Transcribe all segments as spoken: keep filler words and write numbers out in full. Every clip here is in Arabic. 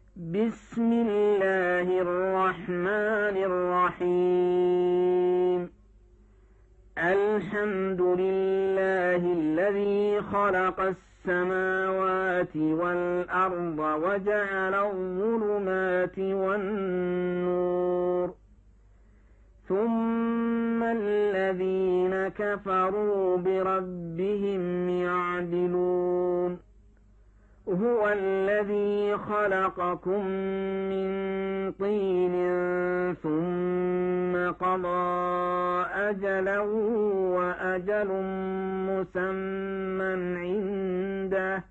بسم الله الرحمن الرحيم. الحمد لله الذي خلق السماوات والأرض وجعل الظلمات والنور، ثم الذين كفروا بربهم يعدلون. هو الذي خلقكم من طين ثم قضى أجلا وأجل مسمى عنده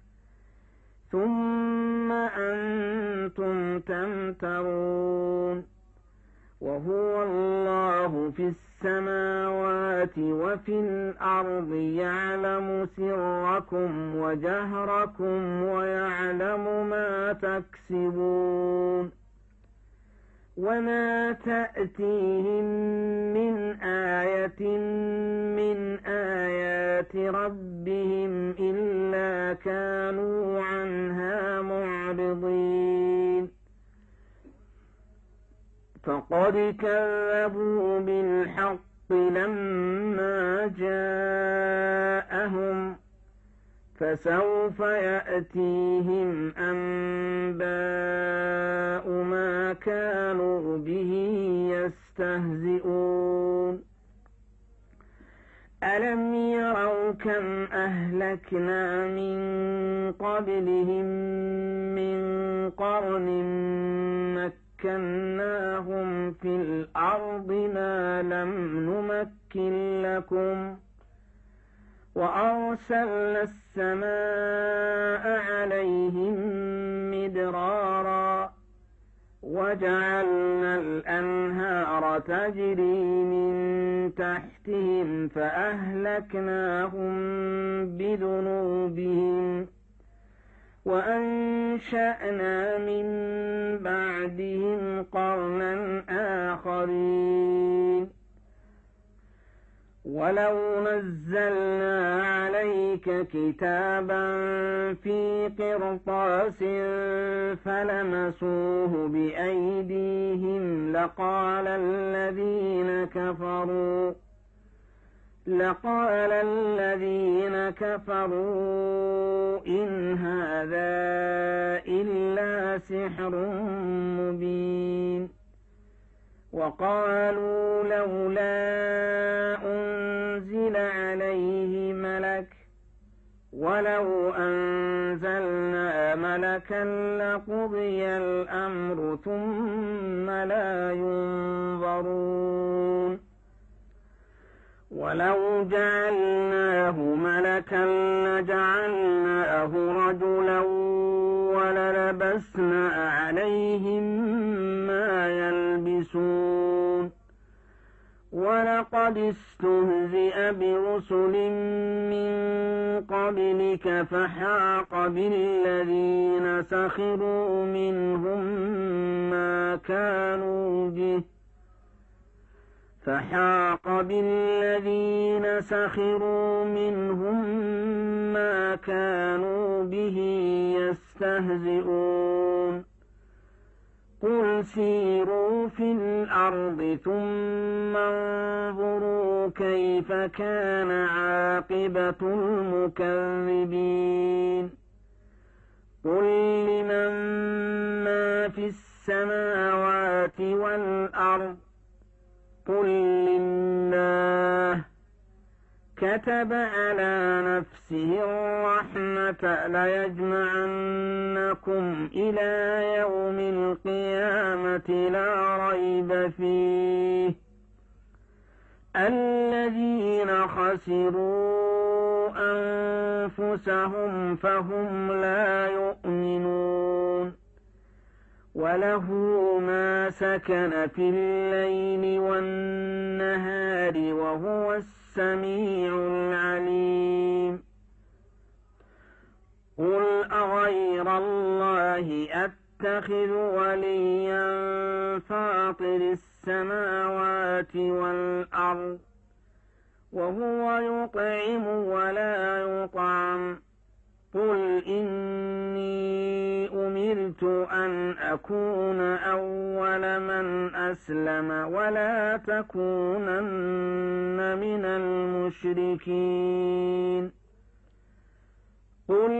ثم أنتم تمترون. وهو الله في السماوات وفي الأرض يعلم سركم وجهركم ويعلم ما تكسبون. وما تأتيهم من آية من آيات ربهم إلا كانوا عنها معرضين. فقد كذبوا بالحق لما جاءهم، فسوف يأتيهم أنباء ما كانوا به يستهزئون. ألم يروا كم أهلكنا من قبلهم من قرن مكناهم في الأرض ما لم نمكن لكم، وأرسلنا السماء عليهم مدرارا، وجعلنا الأنهار تجري من تحتهم فأهلكناهم بذنوبهم، وأنشأنا من بعدهم قرنا آخرين. ولو نزلنا عليك كتابا في قرطاس فلمسوه بأيديهم لقال الذين كفروا لقال الذين كفروا إن هذا إلا سحر مبين. وقالوا لولا أنزل عليه ملك، ولو أنزلنا ملكا لقضي الأمر ثم لا ينظرون. ولو جعلناه ملكا لجعلناه رجلا وللبسنا عليهم ما يلبسون. ولقد استهزئ برسل من قبلك فحاق بالذين سخروا منهم ما كانوا به فحاق بالذين سخروا منهم ما كانوا به يستهزئون. قل سيروا في الأرض ثم انظروا كيف كان عاقبة المكذبين. قل لمن ما في السماوات والأرض قل لله. كتب على نفسه الرحمة ليجمعنكم إلى يوم القيامة لا ريب فيه. الذين خسروا أنفسهم فهم لا يؤمنون. وله ما سكن في الليل والنهار وهو السميع العليم. قل أغير الله أتخذ وليا فاطر السماوات والأرض وهو يطعم ولا يطعم. قل إني أمرت أمرت أن أكون أول من أسلم ولا تكونن من المشركين قل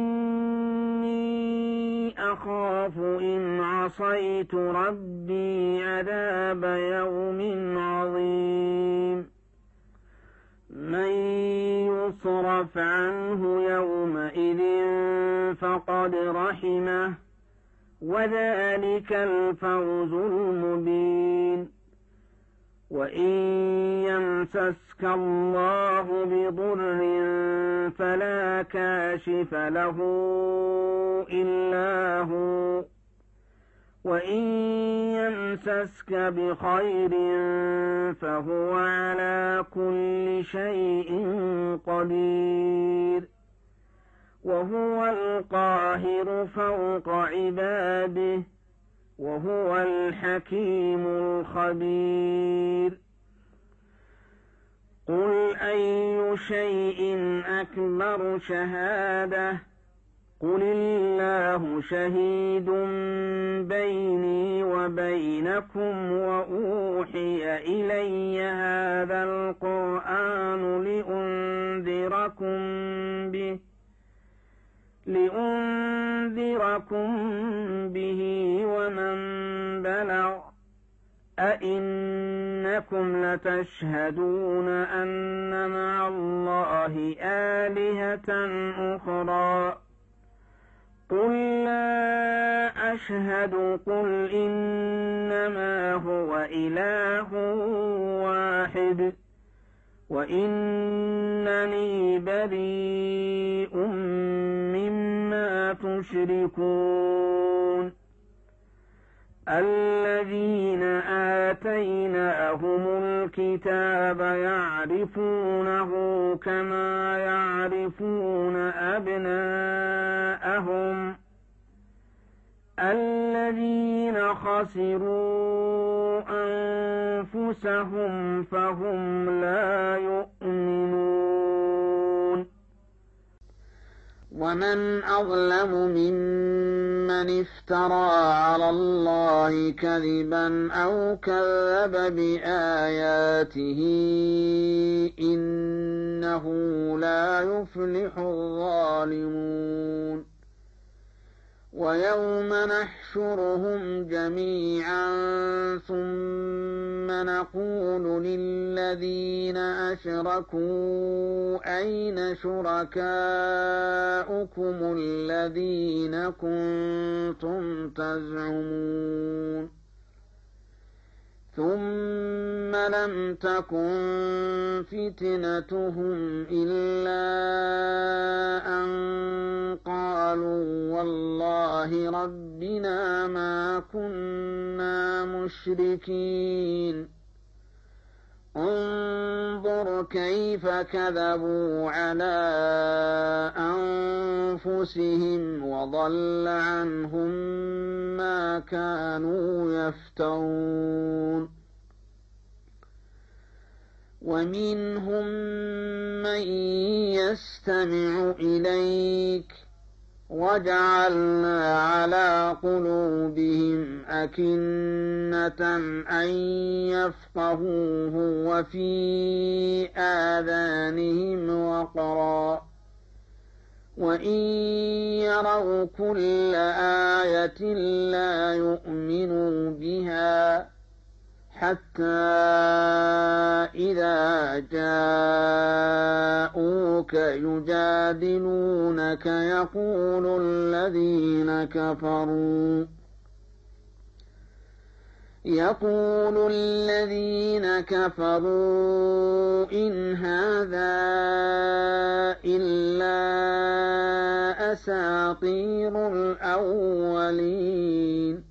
إني أخاف إن عصيت ربي عذاب يوم عظيم من يصرف عنه يومئذ فقد رحمه وذلك الفوز المبين وإن يمسسك الله بضر فلا كاشف له إلا هو وإن يمسسك بخير فهو على كل شيء قدير وهو القاهر فوق عباده وهو الحكيم الخبير قل أي شيء أكبر شهادة قل الله شهيد بيني وبينكم وأوحي إلي هذا القرآن لأنذركم به لأنذركم به ومن بلغ أئنكم لتشهدون أن مع الله آلهة أخرى قل لا أشهد قل إنما هو إله واحد وإنني بريء مما تشركون الذين آتيناهم الكتاب يعرفونه كما يعرفون أبناءهم الذين خسروا أنفسهم فهم لا يؤمنون ومن أظلم ممن افترى على الله كذبا أو كذب بآياته إنه لا يفلح الظالمون ويوم نحشرهم جميعا ثم نقول للذين أشركوا أين شركاؤكم الذين كنتم تزعمون ثم لم تكن فتنتهم إلا أن قالوا والله ربنا ما كنا مشركين انظر كيف كذبوا على أنفسهم وضل عنهم ما كانوا يفترون ومنهم من يستمع إليك وجعلنا على قلوبهم أكنة أن يفقهوه وفي آذانهم وقرا وإن يروا كل آية لا يؤمنوا بها حتى إذا جاءوك يجادلونك يقول الذين كفروا يقول الذين كفروا إن هذا إلا أساطير الأولين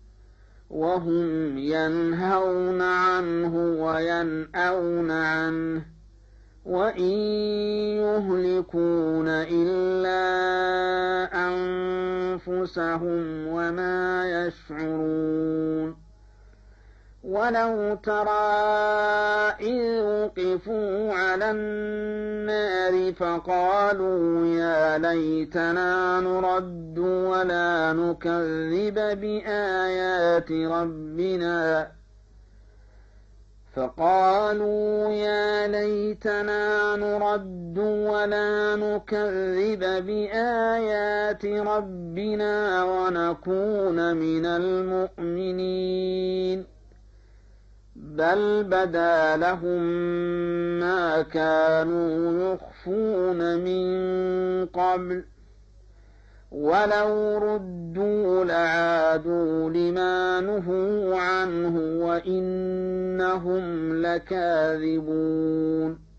وهم ينهون عنه وينأون عنه وإن يهلكون إلا أنفسهم وما يشعرون ولو ترى إذ وقفوا على النار فقالوا يا ليتنا نرد ولا نكذب بآيات ربنا فقالوا يا ليتنا نرد ولا نكذب بآيات ربنا ونكون من المؤمنين بل بدا لهم ما كانوا يخفون من قبل ولو ردوا لعادوا لما نهوا عنه وإنهم لكاذبون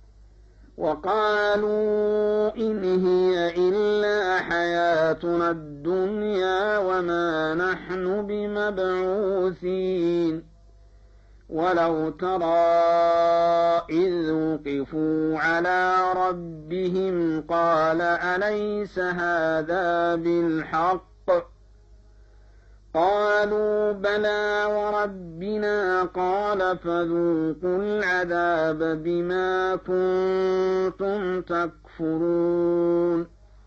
وقالوا إن هي إلا حياتنا الدنيا وما نحن بمبعوثين ولو ترى إذ وقفوا على ربهم قال أليس هذا بالحق قالوا بلى وربنا قال فذوقوا العذاب بما كنتم تكفرون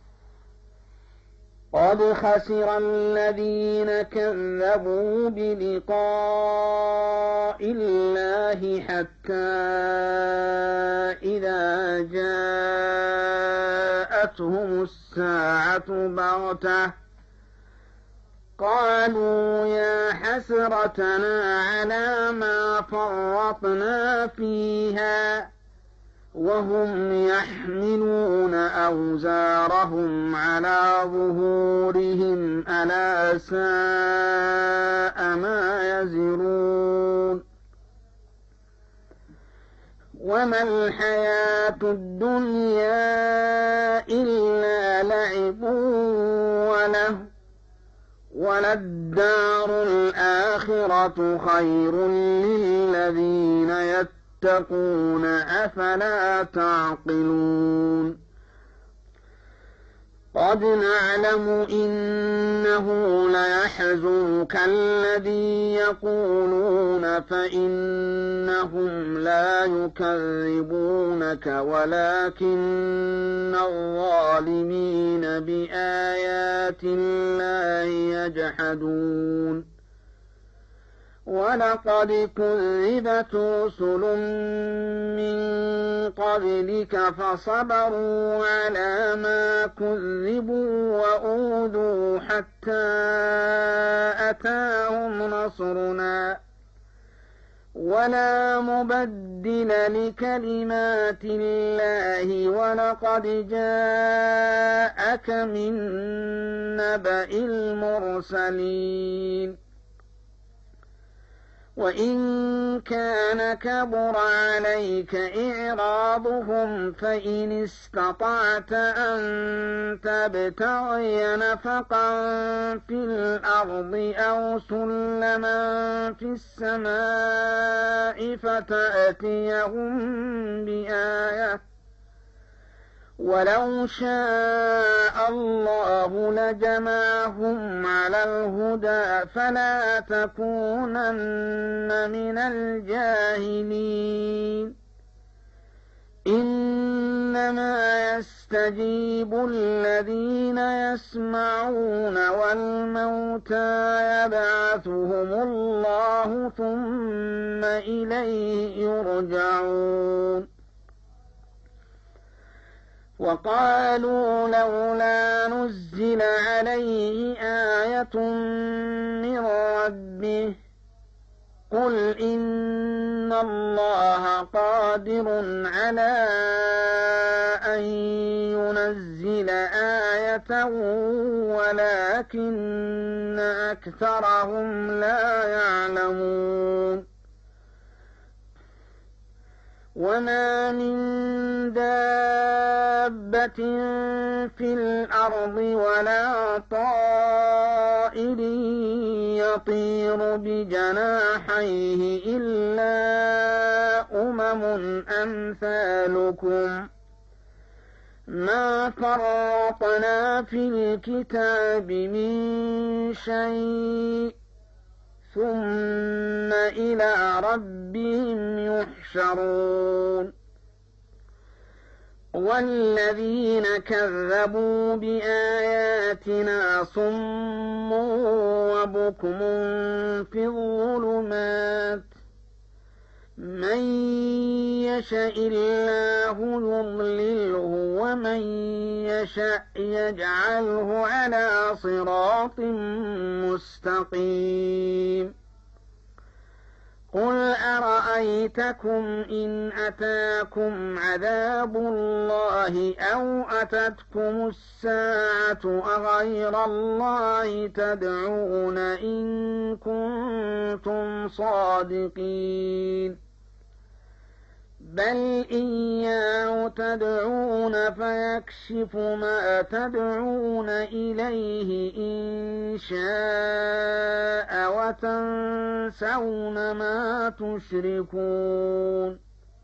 قد خسر الذين كذبوا بلقاء الله حتى إذا جاءتهم الساعة بغتة قالوا يا حسرتنا على ما فرطنا فيها وهم يحملون أوزارهم على ظهورهم ألا ساء ما يزرون وما الحياة الدنيا إلا لعب وله وللدار الآخرة خير للذين يتقون تتقون أفلا تعقلون قد نعلم إنه ليحزنك الذي يقولون فإنهم لا يكذبونك ولكن الظالمين بآيات الله يجحدون ولقد كذبت رسل من قبلك فصبروا على ما كذبوا وأوذوا حتى أتاهم نصرنا ولا مبدل لكلمات الله ولقد جاءك من نبأ المرسلين وإن كان كبر عليك إعراضهم فإن استطعت أن تبتغي نفقا في الأرض أو سلما في السماء فتأتيهم بآية ولو شاء الله لجمعهم على الهدى فلا تكونن من الجاهلين إنما يستجيب الذين يسمعون والموتى يبعثهم الله ثم إليه يرجعون وقالوا لولا نزل عليه آية من ربه قل إن الله قادر على أن ينزل آية ولكن أكثرهم لا يعلمون وما من دابة في الأرض ولا طائر يطير بجناحيه إلا أمم أمثالكم ما فرطنا في الكتاب من شيء ثم إلى ربهم يحشرون والذين كذبوا بآياتنا صم وبكم في الظلمات من يشاء الله يضلله ومن يشاء يجعله على صراط مستقيم قل أرأيتكم إن أتاكم عذاب الله أو أتتكم الساعة أغير الله تدعون إن كنتم صادقين بل إياه تدعون فيكشف ما تدعون إليه إن شاء وتنسون ما تشركون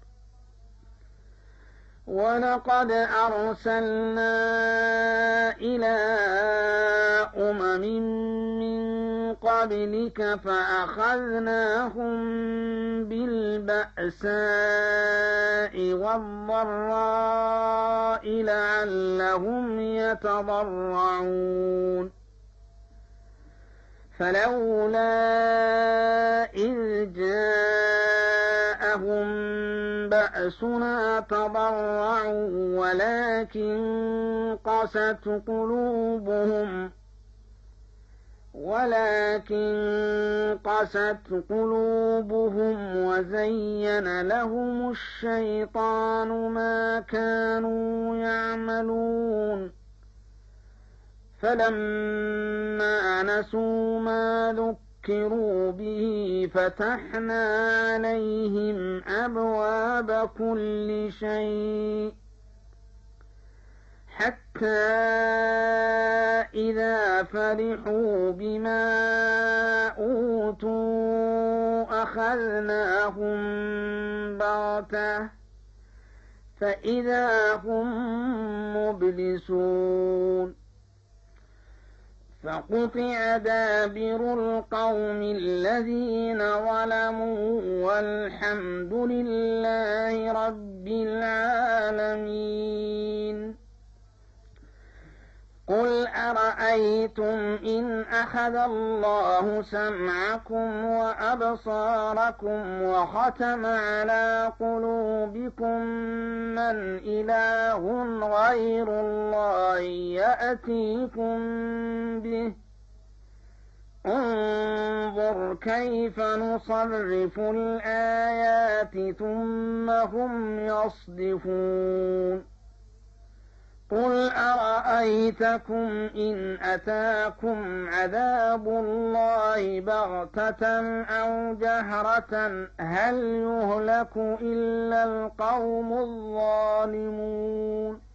ولقد أرسلنا إلى أمم من قبلك فأخذناهم بالبأساء والضراء لعلهم يتضرعون فلولا إذ جاءهم بأسنا تضرعوا ولكن قست قلوبهم ولكن قست قلوبهم وزين لهم الشيطان ما كانوا يعملون فلما نسوا ما ذكروا به فتحنا عليهم أبواب كل شيء حتى إذا فرحوا بما أوتوا أخذناهم بغتة فإذا هم مبلسون فقطع دابر القوم الذين ظلموا والحمد لله رب العالمين قل أرأيتم إن أخذ الله سمعكم وأبصاركم وختم على قلوبكم من إله غير الله يأتيكم به انظر كيف نصرف الآيات ثم هم يصدفون قل أرأيتكم إن أتاكم عذاب الله بغتة أو جهرة هل يهلك إلا القوم الظالمون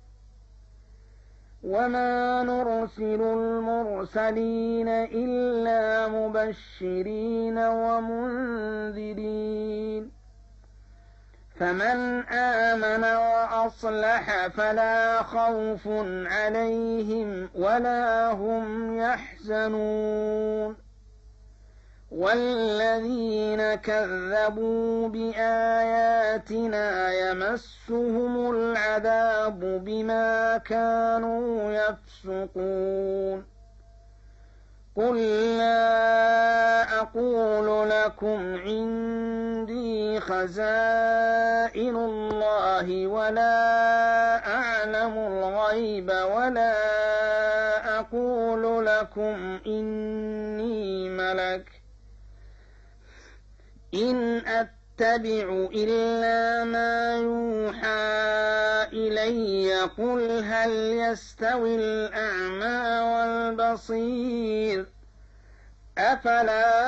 وما نرسل المرسلين إلا مبشرين ومنذرين فمن آمن وأصلح فلا خوف عليهم ولا هم يحزنون والذين كذبوا بآياتنا يمسهم العذاب بما كانوا يفسقون قل لا أقول لكم عندي خزائن الله ولا أعلم الغيب ولا أقول لكم إني ملك إن أتبع إلا ما يوحى إلي قل هل يستوي الأعمى والبصير أفلا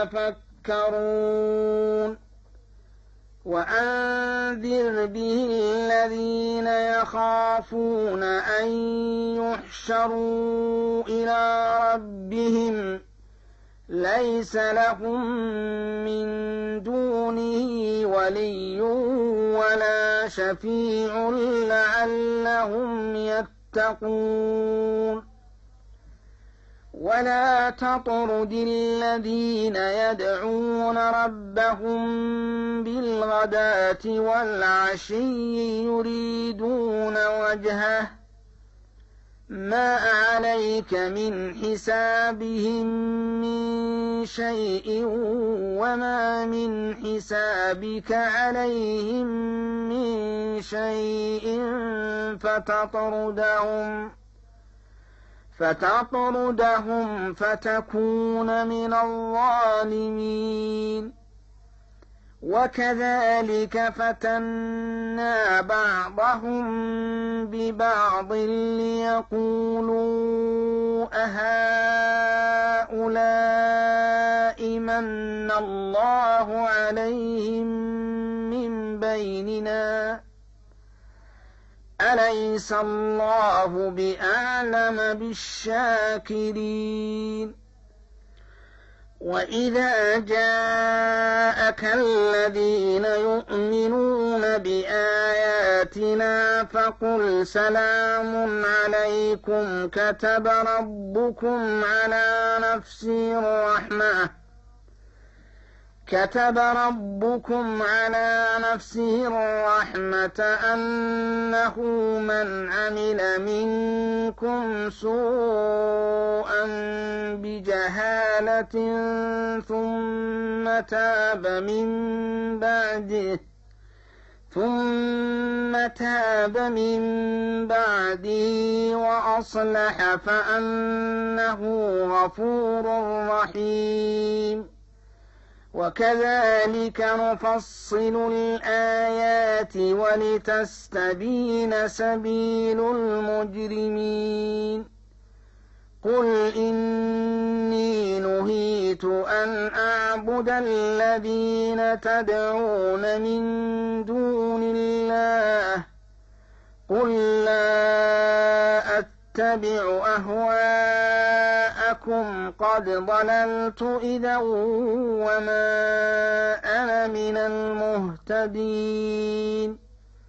تتفكرون وأنذر به الذين يخافون أن يحشروا إلى ربهم ليس لهم من دونه ولي ولا شفيع لعلهم يتقون ولا تطرد الذين يدعون ربهم بالغداة والعشي يريدون وجهه ما عليك من حسابهم من شيء وما من حسابك عليهم من شيء فتطردهم فتطردهم فتكون من الظالمين وكذلك فتنا بعضهم ببعض ليقولوا أهؤلاء من الله عليهم من بيننا أليس الله بأعلم بالشاكرين وإذا جاءك الذين يؤمنون بآياتنا فقل سلام عليكم كتب ربكم على نفسه الرحمة كتب ربكم على نفسه الرحمة أنه من عمل منكم سوءا بجهالة ثم تاب من بعده ثم تاب من بعده وأصلح فأنه غفور رحيم وكذلك نفصل الآيات ولتستبين سبيل المجرمين قل إني نهيت أن أعبد الذين تدعون من دون الله قل لا أتبع أهواءكم قد ضللت إذا وما أنا من المهتدين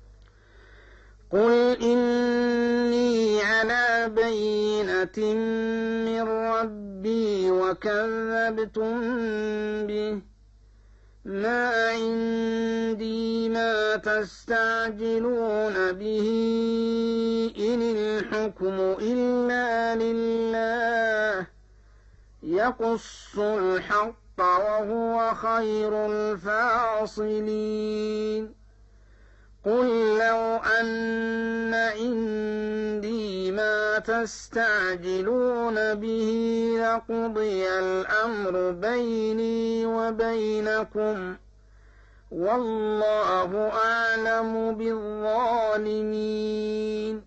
قل إني على بينة من ربي وكذبتم به ما عندي ما تستعجلون به إن الحكم إلا لله يقص الحق وهو خير الفاصلين قل لو أن عندي ما تستعجلون به لقضي الأمر بيني وبينكم والله أعلم بالظالمين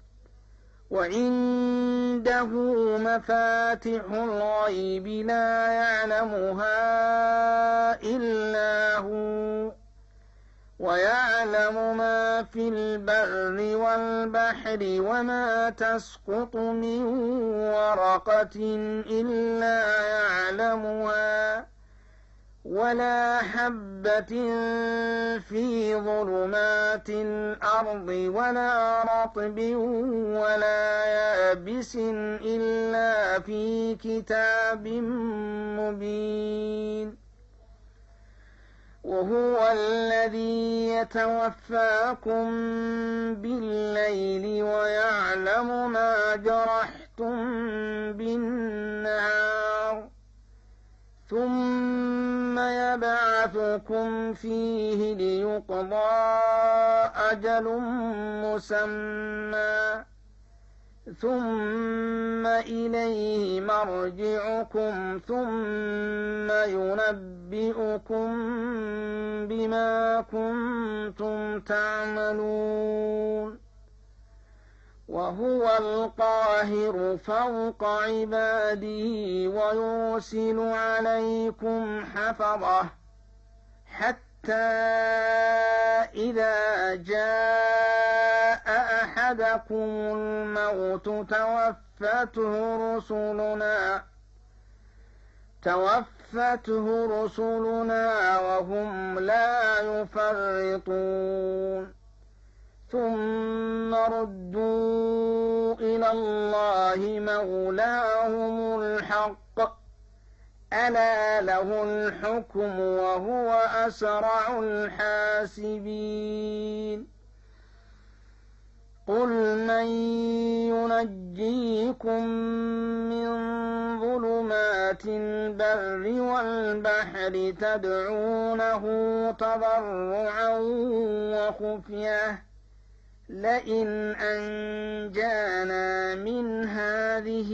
وعنده مفاتح الغيب لا يعلمها إلا هو ويعلم ما في البر والبحر وما تسقط من ورقة إلا يعلمها ولا حبة في ظلمات الأرض ولا رطب ولا يابس إلا في كتاب مبين وهو الذي يتوفاكم بالليل ويعلم ما جرحتم بالنهار ثم يبعثكم فيه ليقضى أجل مسمى ثم إليه مرجعكم ثم ينبئكم بما كنتم تعملون وهو القاهر فوق عباده ويرسل عليكم حفظه حتى إذا جاء أحدكم الموت توفته رسلنا توفته رسلنا وهم لا يفرطون ثم ردوا إلى الله مولاهم الحق ألا له الحكم وهو أسرع الحاسبين قل من ينجيكم من ظلمات البر والبحر تدعونه تضرعا وخفية لئن أنجانا من هذه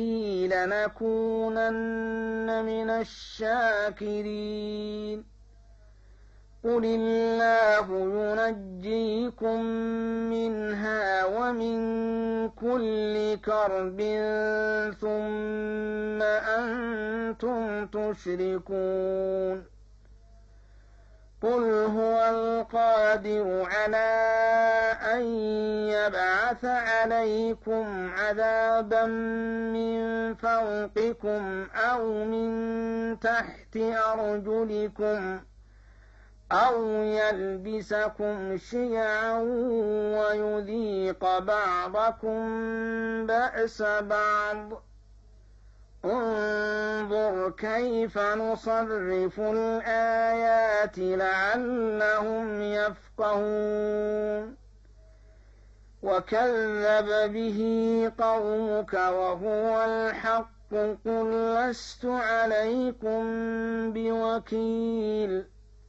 لنكونن من الشاكرين قل الله ينجيكم منها ومن كل كرب ثم أنتم تشركون قل هو القادر على أن يبعث عليكم عذابا من فوقكم أو من تحت أرجلكم أو يلبسكم شيعا ويذيق بعضكم بأس بعض انظر كيف نصرف الآيات لعلهم يفقهون وكذب به قومك وهو الحق قل لست عليكم بوكيل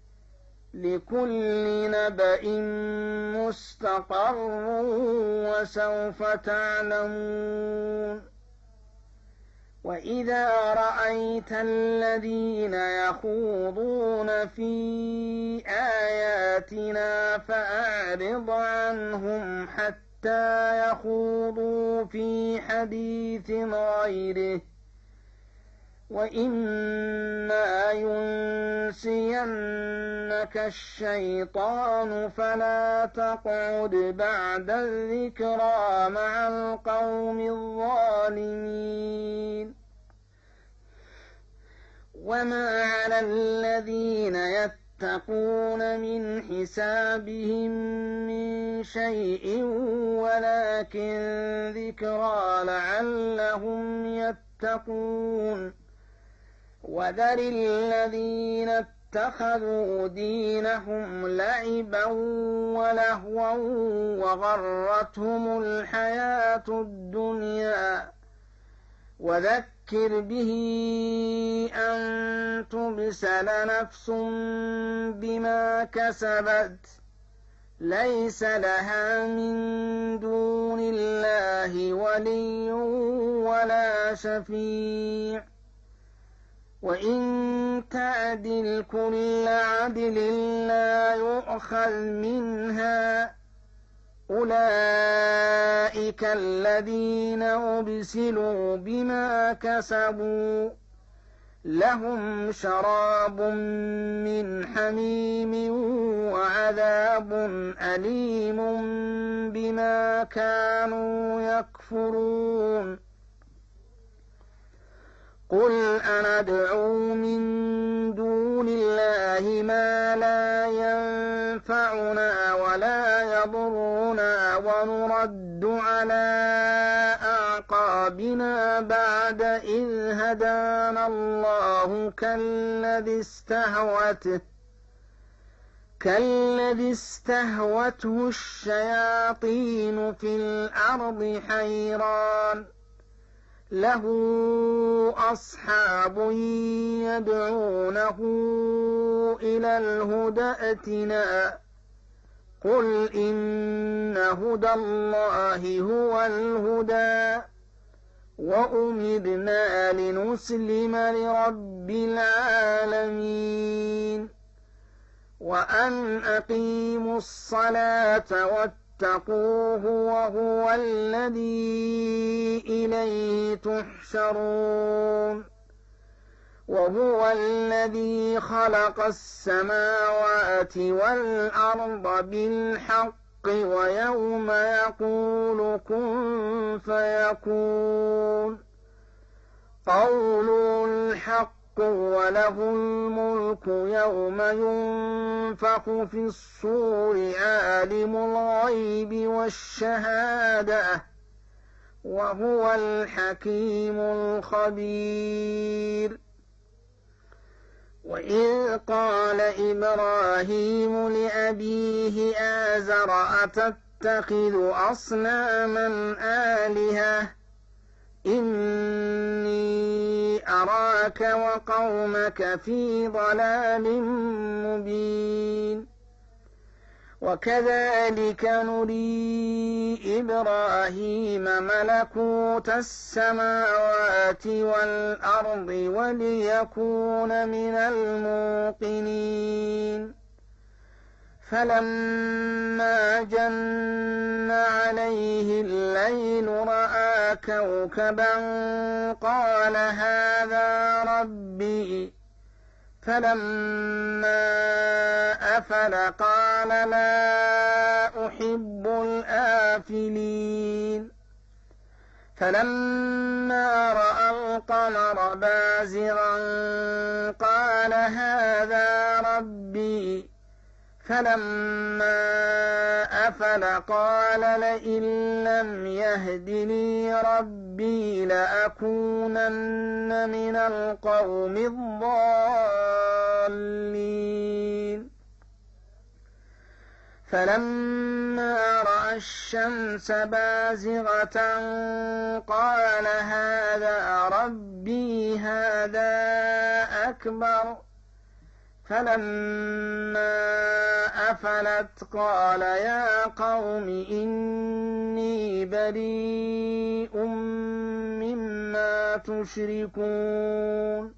لكل نبأ مستقر وسوف تعلمون وإذا رأيت الذين يخوضون في آياتنا فأعرض عنهم حتى يخوضوا في حديث غيره وإما ينسينك الشيطان فلا تقعد بعد الذكرى مع القوم الظالمين وما على الذين يتقون من حسابهم من شيء ولكن ذكرى لعلهم يتقون وذر الذين اتخذوا دينهم لعبا ولهوا وغرتهم الحياة الدنيا وذكر به أن تبسل نفس بما كسبت ليس لها من دون الله ولي ولا شفيع وإن تعدل كل عدل لا يؤخذ منها أولئك الذين أبسلوا بما كسبوا لهم شراب من حميم وعذاب أليم بما كانوا يكفرون قل أندعو من دون الله ما لا ينفعنا ولا يضرنا ونرد على أعقابنا بعد إذ هدانا الله كالذي استهوته كالذي استهوته الشياطين في الأرض حيران له أصحاب يدعونه إلى الهدى ائتنا قل إن هدى الله هو الهدى وأمرنا لنسلم لرب العالمين وأن أقيموا الصلاة واتقوه وهو الذي إليه تحشرون وهو الذي خلق السماوات والأرض بالحق ويوم يقول كن فيكون قوله الحق وله الملك يوم ينفخ في الصور عالم الغيب والشهادة وهو الحكيم الخبير. وإذ قال إبراهيم لأبيه آزر أتتخذ أصناما آلهة إني أراك وقومك في ضلال مبين. وكذلك نري إبراهيم ملكوت السماوات والأرض وليكون من الموقنين. فلما جن عليه الليل رأى كوكبا قال هذا ربي. فلما أفل قال لا أحب الآفلين. فلما رأى القمر بازغا قال هذا ربي. فلما أفل قال لئن لم يهدني ربي لأكونن من القوم الضالين. فلما رأى الشمس بازغة قال هذا ربي هذا أكبر. فلما أفلت قال يا قوم إني بريء مما تشركون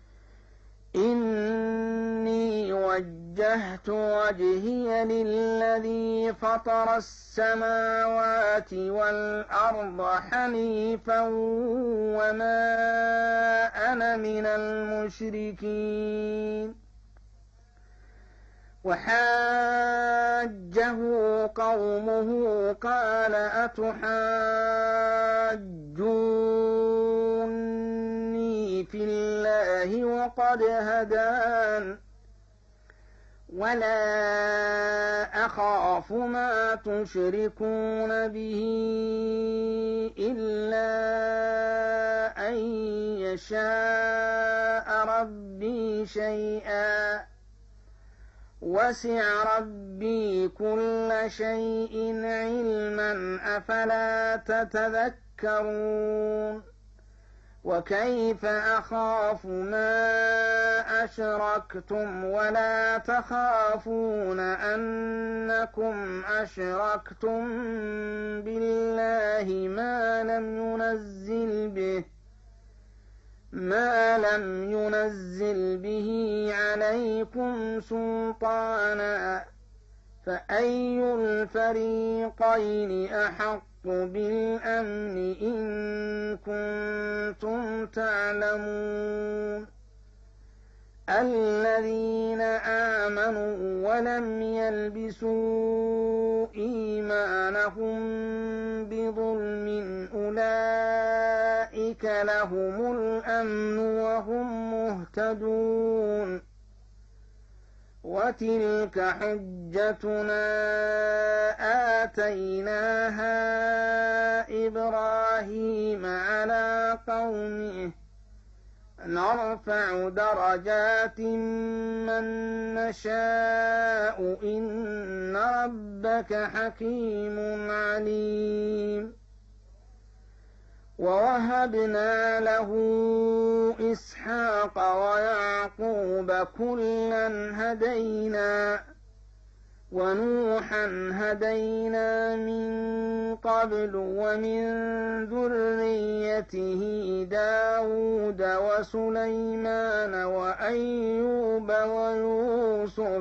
إني وجهت وجهي للذي فطر السماوات والأرض حنيفا وما أنا من المشركين. وحاجه قومه قال أتحاجوني في الله وقد هدان ولا أخاف ما تشركون به إلا أن يشاء ربي شيئا وسع ربي كل شيء علما أفلا تتذكرون. وكيف أخاف ما أشركتم ولا تخافون أنكم أشركتم بالله ما لم ينزل به ما لم ينزل به عليكم سلطانا فأي الفريقين أحق بالأمن إن كنتم تعلمون. الذين آمنوا ولم يلبسوا إيمانهم بظلم أولئك لهم الأمن وهم مهتدون. وتلك حجتنا آتيناها إبراهيم على قومه نرفع درجات من نشاء إن ربك حكيم عليم. ووهبنا له إسحاق ويعقوب كلا هدينا ونوحا هدينا من قبل ومن ذريته داود وسليمان وأيوب ويوسف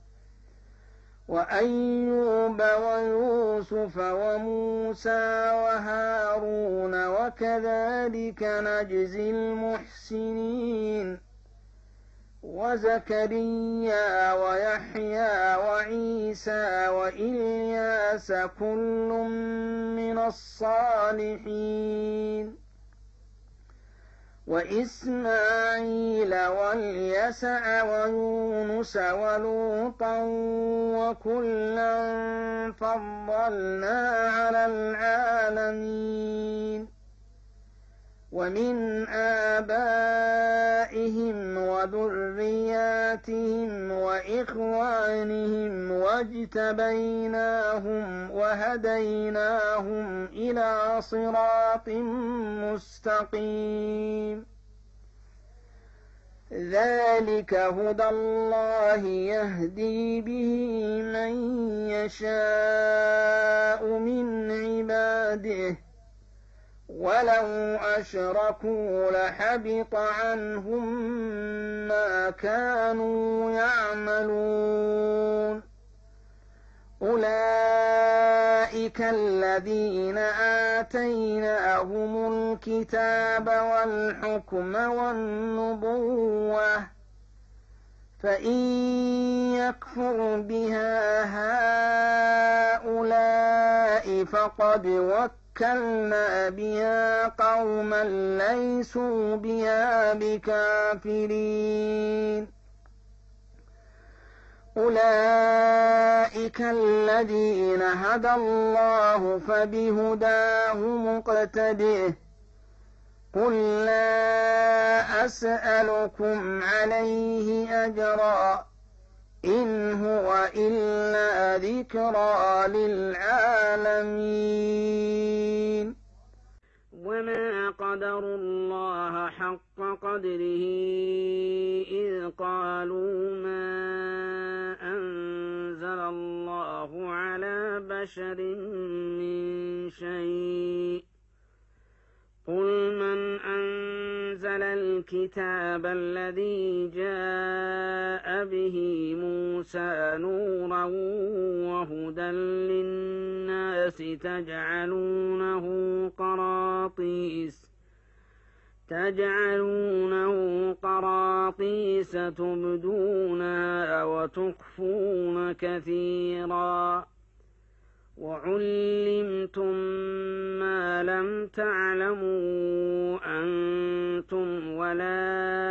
وأيوب ويوسف وموسى وهارون وكذلك نجزي المحسنين. وزكريا ويحيى وعيسى وإلياس كل من الصالحين. وإسماعيل واليسع ويونس ولوطا وكلا فضلنا على العالمين. ومن آبائهم وذرياتهم وإخوانهم واجتبيناهم وهديناهم إلى صراط مستقيم ذلك هدى الله يهدي به من يشاء من عباده ولو أشركوا لحبط عنهم ما كانوا يعملون أولئك الذين آتيناهم الكتاب والحكم والنبوة فإن يكفر بها هؤلاء فقد وكلنا بها قوما ليسوا بها بكافرين أولئك الذين هدى الله فبهداه مقتده قل لا أسألكم عليه أجرا إن هو إلا ذكرى للعالمين وما قدروا الله حق قدره إذ قالوا ما أنزل الله على بشر من شيء قل من أنزل الكتاب الذي جاء به موسى نورا وهدى للناس تجعلونه قراطيس تجعلونه قراطيس تبدونها وتخفون كثيرا وعلمتم ما لم تعلموا أنتم ولا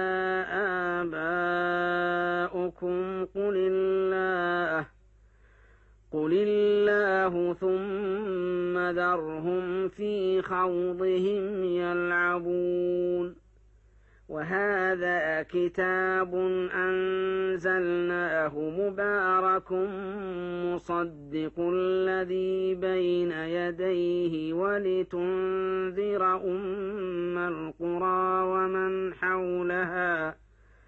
آباؤكم قل الله قل الله ثم ذرهم في خوضهم يلعبون وهذا كتاب أنزلناه مبارك مصدق الذي بين يديه ولتنذر أم القرى ومن حولها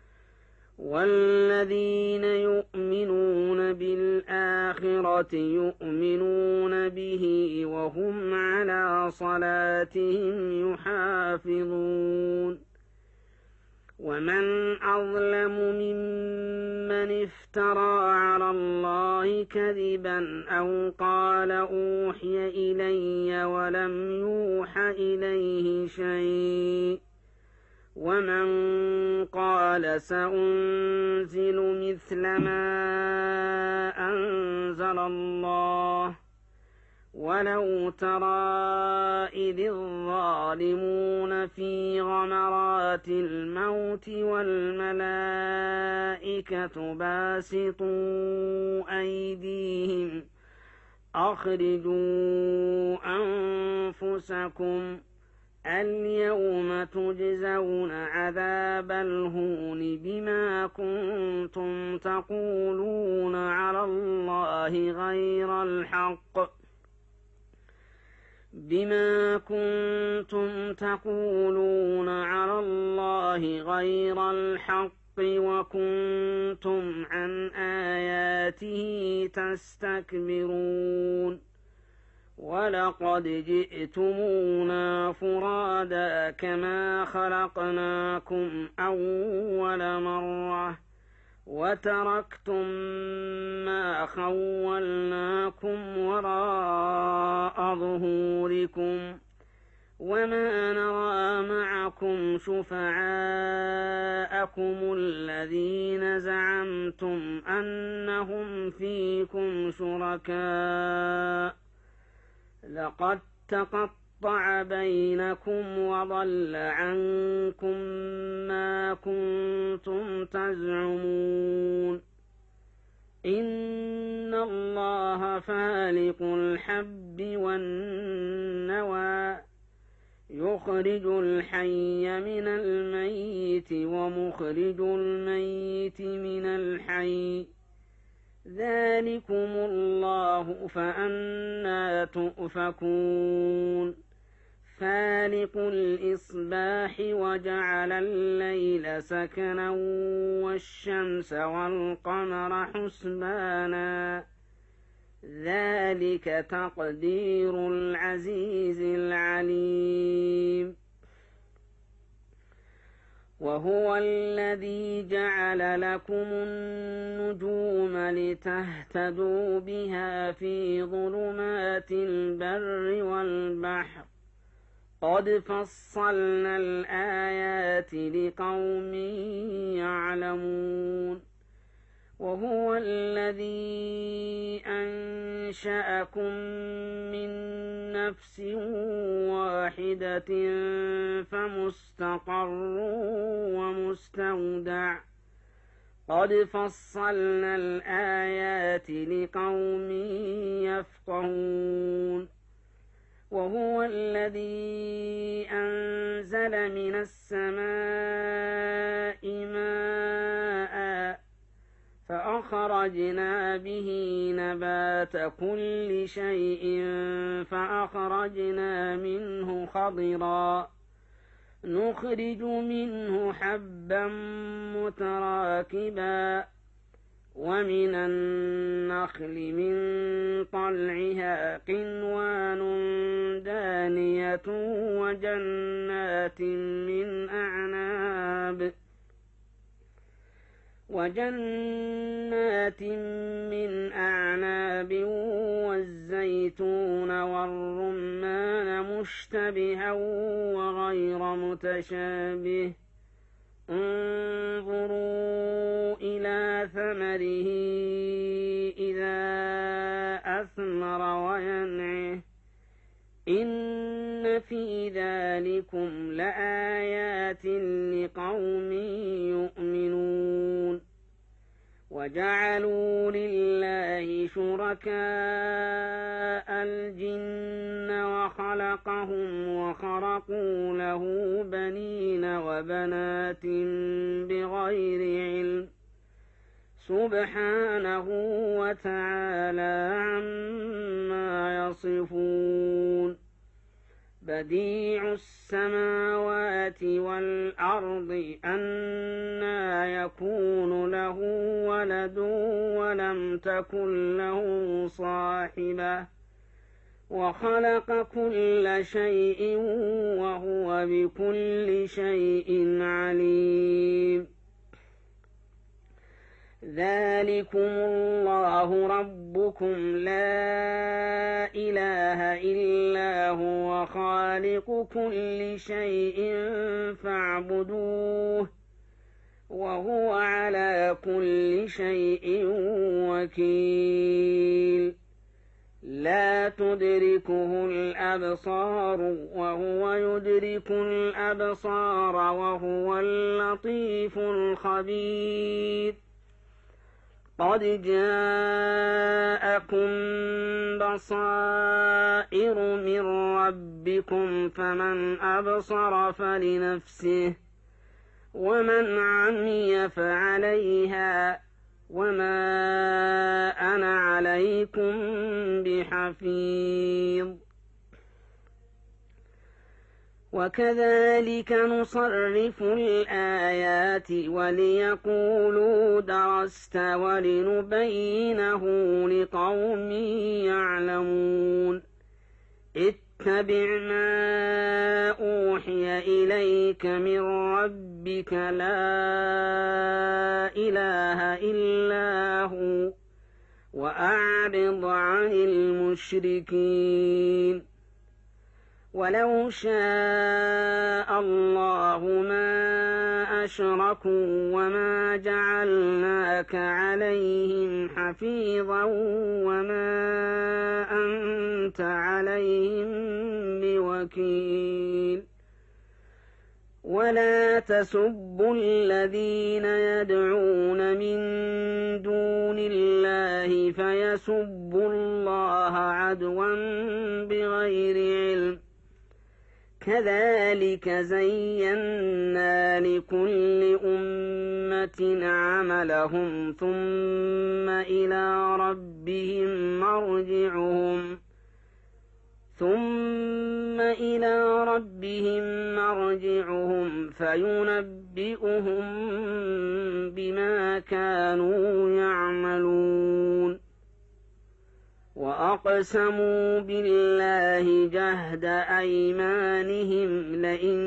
والذين يؤمنون بالآخرة يؤمنون به وهم على صلاتهم يحافظون ومن أظلم ممن افترى على الله كذبا أو قال أوحي إلي ولم يوح إليه شيء ومن قال سأنزل مثل ما أنزل الله ولو ترى إذ الظالمون في غمرات الموت والملائكة باسطوا أيديهم أخرجوا أنفسكم اليوم تجزون عذاب الهون بما كنتم تقولون على الله غير الحق بما كنتم تقولون على الله غير الحق وكنتم عن آياته تستكبرون ولقد جئتمونا فرادا كما خلقناكم أول مرة وتركتم ما خولناكم وراء ظهوركم وما نرى معكم شفعاءكم الذين زعمتم أنهم فيكم شركاء لقد تقطع بينكم وضل عنكم ما كنتم تزعمون إن الله فالق الحب والنوى يخرج الحي من الميت ومخرج الميت من الحي ذلكم الله فأنى تؤفكون فالق الإصباح وجعل الليل سكنا والشمس والقمر حسبانا ذلك تقدير العزيز العليم وهو الذي جعل لكم النجوم لتهتدوا بها في ظلمات البر والبحر قد فصلنا الآيات لقوم يعلمون وهو الذي أنشأكم من نفس واحدة فمستقر ومستودع قد فصلنا الآيات لقوم يفقهون وهو الذي أنزل من السماء ماء فأخرجنا به نبات كل شيء فأخرجنا منه خضرا نخرج منه حبا متراكبا ومن النخل من طلعها قنوان دانية وجنات من أعناب وجنات من أعناب والزيتون والرمان مشتبها وغير متشابه انظروا إلى ثمره إذا أثمر وينعه إن في ذلكم لآيات لقوم يؤمنون وجعلوا لله شركاء الجن وخلقهم وخرقوا له بنين وبنات بغير علم سبحانه وتعالى عما يصفون بديع السماوات والأرض أنى يكون له ولد ولم تكن له صاحبة وخلق كل شيء وهو بكل شيء عليم ذلكم الله ربكم لا إله إلا هو خالق كل شيء فاعبدوه وهو على كل شيء وكيل لا تدركه الأبصار وهو يدرك الأبصار وهو اللطيف الخبير قد جاءكم بصائر من ربكم فمن أبصر فلنفسه ومن عمي فعليها وما أنا عليكم بحفيظ وكذلك نصرف الآيات وليقولوا درست ولنبينه لقوم يعلمون اتبع ما أوحي إليك من ربك لا إله إلا هو وأعرض عن المشركين ولو شاء الله ما أشركوا وما جعلناك عليهم حفيظا وما أنت عليهم بوكيل ولا تسبوا الذين يدعون من دون الله فيسبوا الله عدوا بغير علم كذلك زينا لكل أمة عملهم ثم إلى ربهم مرجعهم ثم إلى ربهم مرجعهم فينبئهم بما كانوا يعملون وأقسموا بالله جهد أيمانهم لئن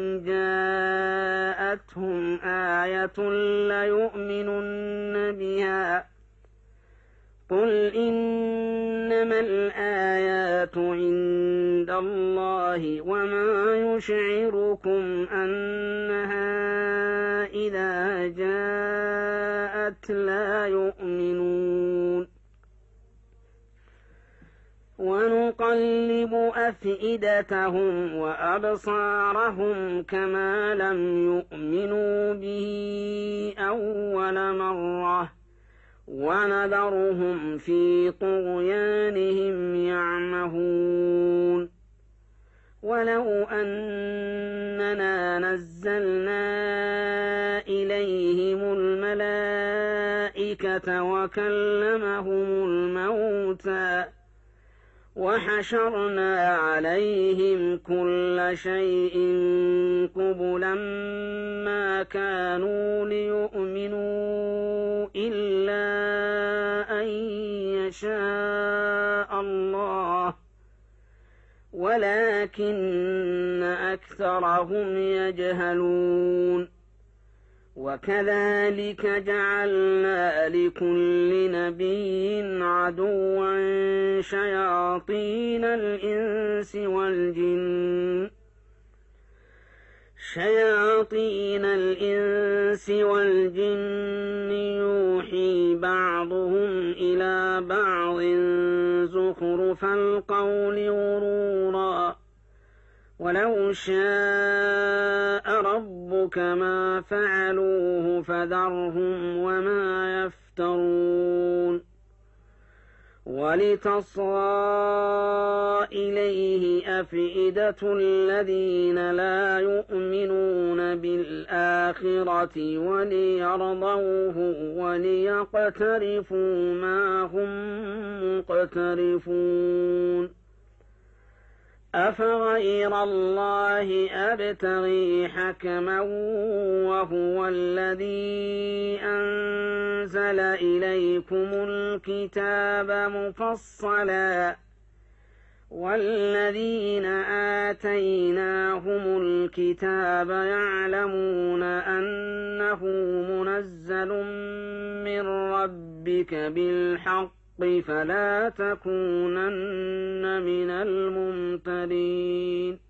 جاءتهم آية ليؤمنن بها قل إنما الآيات عند الله وما يشعركم أنها إذا جاءت لا يؤمنون ونقلب أفئدتهم وأبصارهم كما لم يؤمنوا به أول مرة ونذرهم في طغيانهم يعمهون ولو أننا نزلنا إليهم الملائكة وكلمهم الموتى وحشرنا عليهم كل شيء قبلا ما كانوا ليؤمنوا إلا أن يشاء الله ولكن أكثرهم يجهلون وكذلك جعلنا لكل نبي عدوا شياطين الإنس والجن شياطين الإنس والجن يوحي بعضهم إلى بعض زخرف القول غرورا ولو شاء ربك ما فعلوه فذرهم وما يفترون ولتصغى إليه أفئدة الذين لا يؤمنون بالآخرة وليرضوه وليقترفوا ما هم مقترفون أفغير الله أبتغي حكما وهو الذي أنزل إليكم الكتاب مفصلا والذين آتيناهم الكتاب يعلمون أنه منزل من ربك بالحق فلا تكونن من الممترين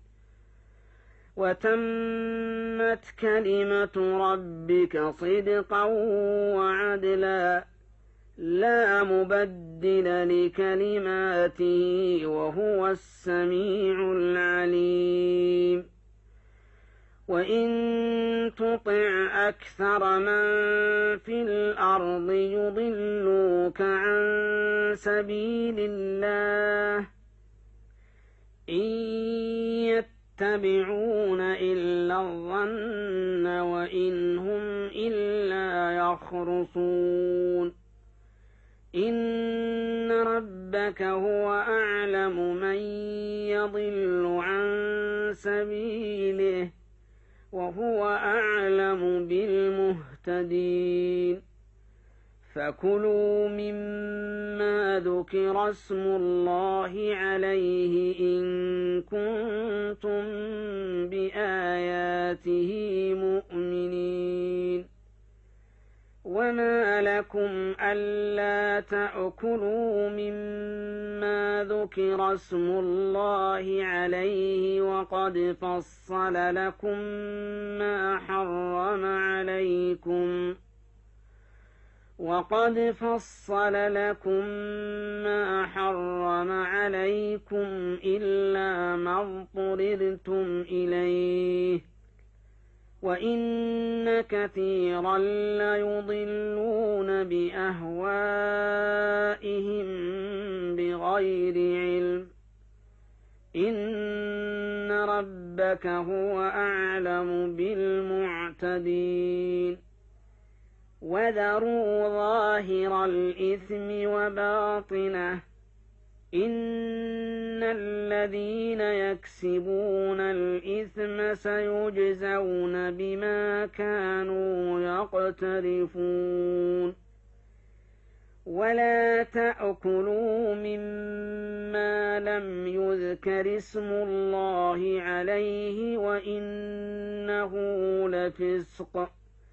وتمت كلمة ربك صدقا وعدلا لا مبدل لكلماته وهو السميع العليم وإن تطع أكثر من في الأرض يضلوك عن سبيل الله إن يتبعون إلا الظن وإن هم إلا يخرصون إن ربك هو أعلم من يضل عن سبيله وهو أعلم بالمهتدين فكلوا مما ذكر اسم الله عليه إن كنتم بآياته مؤمنين وما لكم ألا تأكلوا مما ذكر اسم الله عليه وقد فصل لكم ما حرم عليكم وقد فصل لكم ما حرم عليكم إلا ما اضطررتم إليه وإن كثيرا ليضلون بأهوائهم بغير علم إن رب ربك هو أعلم بالمعتدين وذروا ظاهر الإثم وباطنه إن الذين يكسبون الإثم سيجزون بما كانوا يقترفون ولا تأكلوا مما لم يذكر اسم الله عليه وإنه لفسق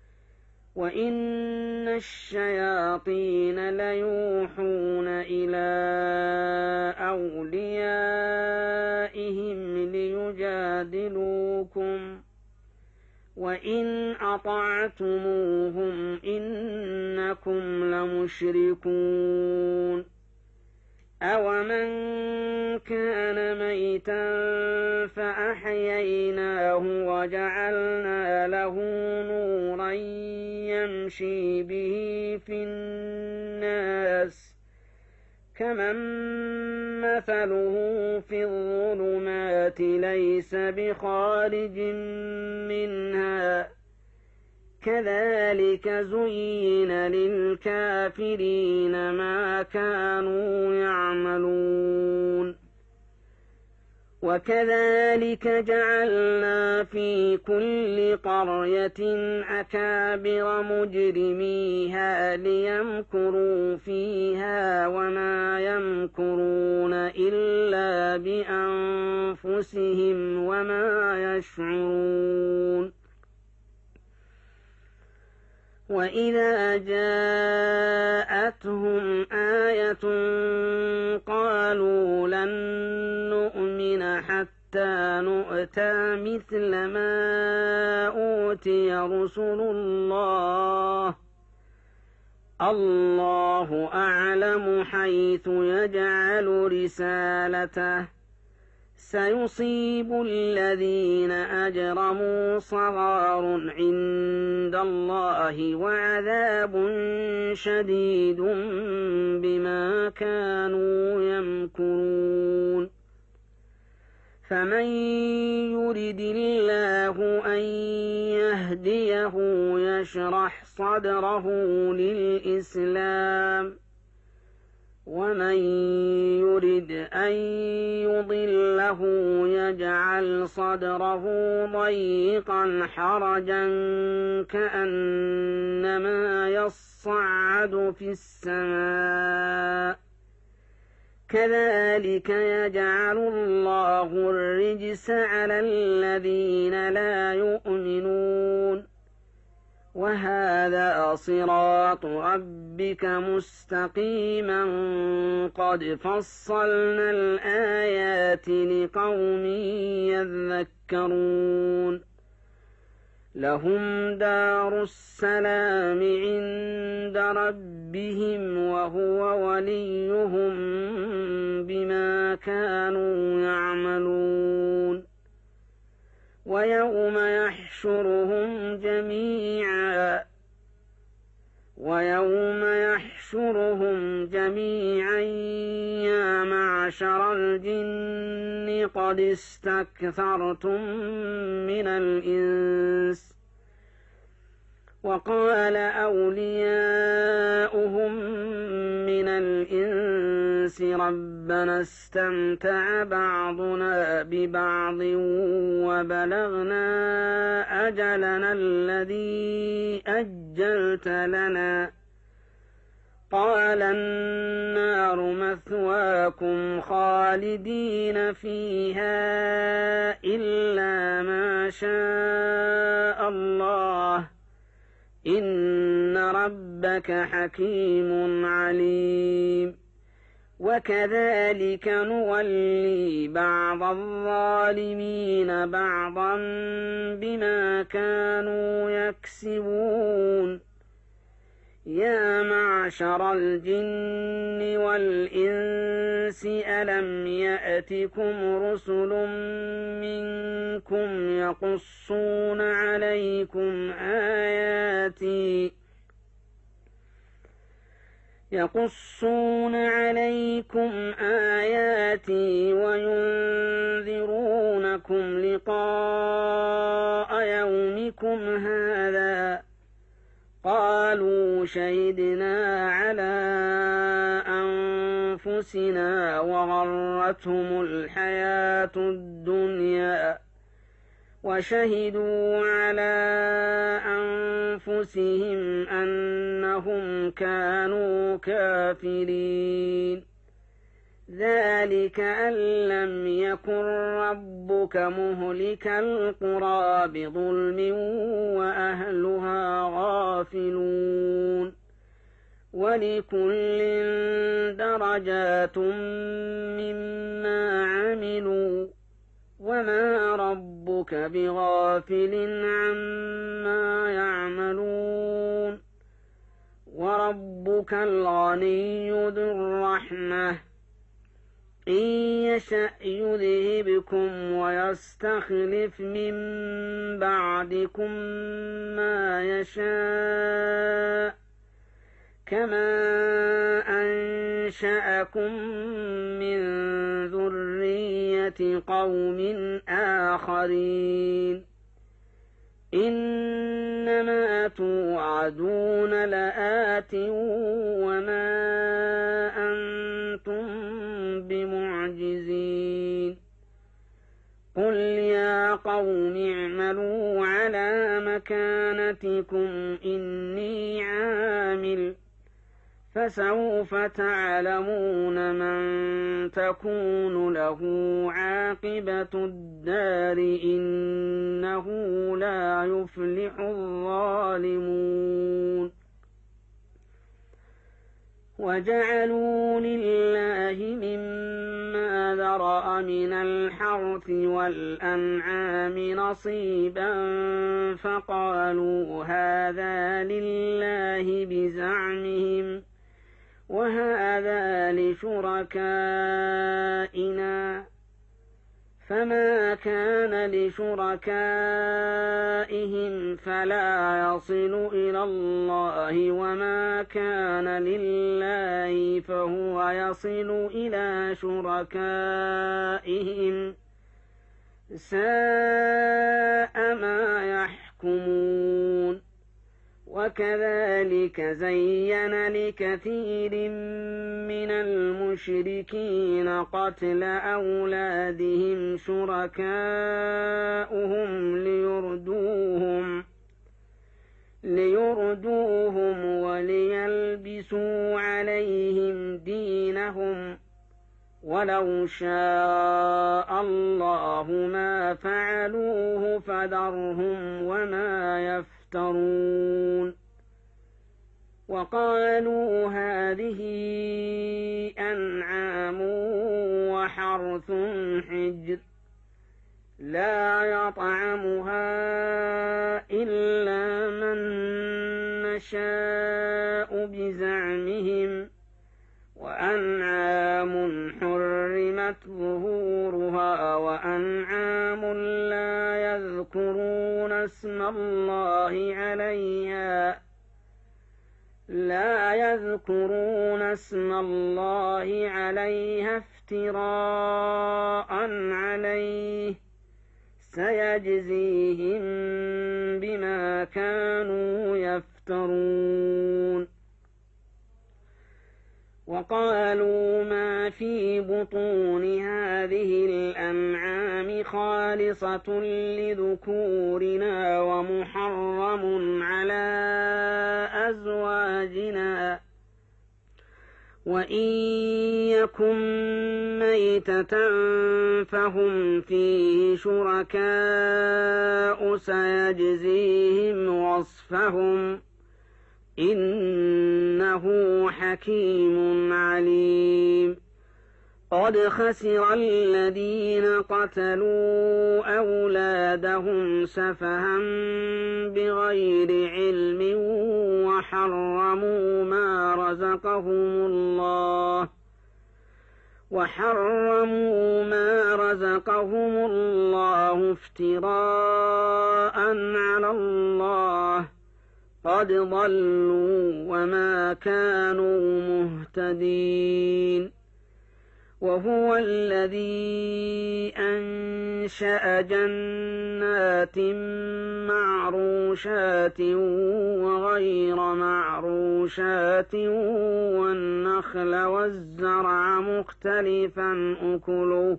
وإن الشياطين ليوحون إلى أوليائهم ليجادلوكم وإن أطعتموهم إنكم لمشركون أومن كان ميتا فأحييناه وجعلنا له نورا يمشي به في الناس كمن مثله في الظلمات ليس بخارج منها كذلك زين للكافرين ما كانوا يعملون وكذلك جعلنا في كل قرية أكابر مجرميها ليمكروا فيها وما يمكرون إلا بأنفسهم وما يشعرون وإذا جاءتهم آية قالوا لن نؤمن حتى نؤتى مثل ما أوتي رسل الله الله أعلم حيث يجعل رسالته سيصيب الذين أجرموا صغار عند الله وعذاب شديد بما كانوا يمكرون فمن يرد الله أن يهديه يشرح صدره للإسلام ومن يرد أن يضله يجعل صدره ضيقا حرجا كأنما يصعد في السماء كذلك يجعل الله الرجس على الذين لا يؤمنون وهذا صراط ربك مستقيما قد فصلنا الآيات لقوم يذكرون لهم دار السلام عند ربهم وهو وليهم بما كانوا يعملون ويوم يحشرهم جميعا ويوم يحشرهم جميعا يا معشر الجن قد استكثرتم من الإنس وقال أولياؤهم من الإنس ربنا استمتع بعضنا ببعض وبلغنا أجلنا الذي أجلت لنا قال النار مثواكم خالدين فيها إلا ما شاء الله إن ربك حكيم عليم وكذلك نولي بعض الظالمين بعضا بما كانوا يكسبون يا معشر الجن والإنس ألم يأتكم رسل منكم يقصون عليكم آياتي يقصون عليكم آياتي وينذرونكم لكم لقاء يومكم هذا؟ قالوا شهدنا على أنفسنا وغرتهم الحياة الدنيا وشهدوا على أنفسهم أنهم كانوا كافرين. ذلك أن لم يكن ربك مهلك القرى بظلم وأهلها غافلون. ولكل درجات مما عملوا وما ربك بغافل عما يعملون. وربك الغني ذو الرحمة إن يشأ يذهبكم ويستخلف من بعدكم ما يشاء كما أنشأكم من ذرية قوم آخرين. إنما توعدون لآت وما أنتم بمعجزين. قل يا قوم اعملوا على مكانتكم إني عامل فسوف تعلمون من تكون له عاقبة الدار إنه لا يفلح الظالمون. وجعلوا لله مما ذرأ من الحرث والأنعام نصيبا فقالوا هذا لله بزعمهم وهذا لشركائنا فما كان لشركائهم فلا يصل إلى الله وما كان لله فهو يصل إلى شركائهم ساء ما يحكمون. وكذلك زين لكثير من المشركين قتل أولادهم شركاؤهم ليردوهم ليردوهم وليلبسوا عليهم دينهم ولو شاء الله ما فعلوه فذرهم وما يفترون. وقالوا هذه أنعام وحرث حجر لا يطعمها إلا من نشاء بزعمهم وأنعام حرمت ظهورها وأنعام لا يذكرون اسم الله عليها لا يذكرون اسم الله عليها افتراء عليه سيجزيهم بما كانوا يفترون. وقالوا ما في بطون هذه الأنعام خالصة لذكورنا ومحرم على أزواجنا وإن يكن ميتة فهم فيه شركاء سيجزيهم وصفهم إنه حكيم عليم. قد خسر الذين قتلوا أولادهم سفها بغير علم وحرموا ما رزقهم الله وحرموا ما رزقهم الله افتراء على الله قد ضلوا وما كانوا مهتدين. وهو الذي أنشأ جنات معروشات وغير معروشات والنخل والزرع مختلفا أكله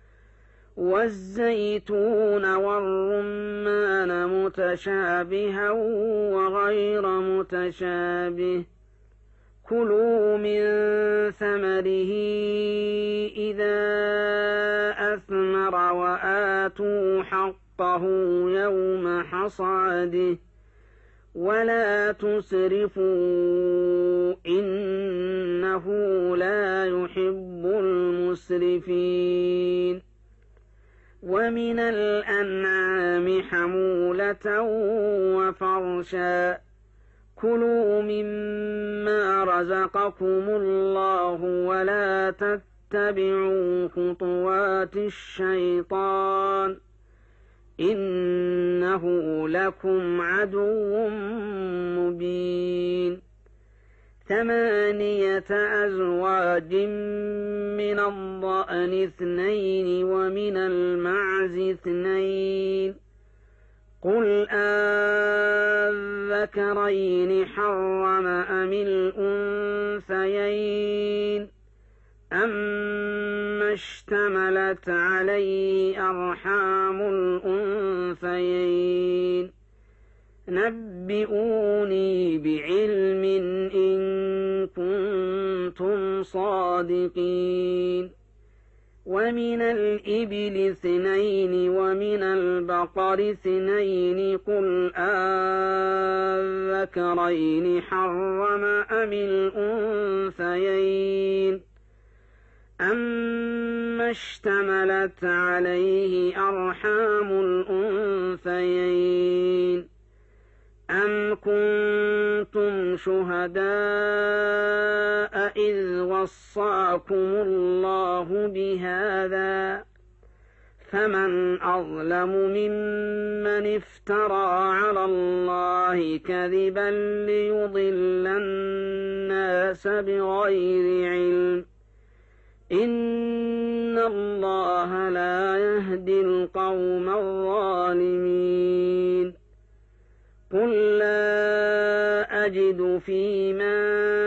والزيتون والرمان متشابها وغير متشابه كلوا من ثمره إذا أثمر وآتوا حقه يوم حصاده ولا تسرفوا إنه لا يحب المسرفين ومن الأنعام حمولة وفرشا كلوا مما رزقكم الله ولا تتبعوا خطوات الشيطان إنه لكم عدو مبين ثمانية أزواج من الضأن اثنين ومن المعز اثنين قل أذكرين حرم أم الأنثيين أما اشتملت عليه أرحام الأنثيين نبئوني بعلم إن كنتم صادقين ومن الإبل اثنين ومن البقر اثنين قل أذكرين حرم أم الأنثيين أما اشتملت عليه أرحام الأنثيين أم كنتم شهداء إذ وصاكم الله بهذا فمن أظلم ممن افترى على الله كذبا ليضل الناس بغير علم إن الله لا يهدي القوم الظالمين قل لا أجد فيما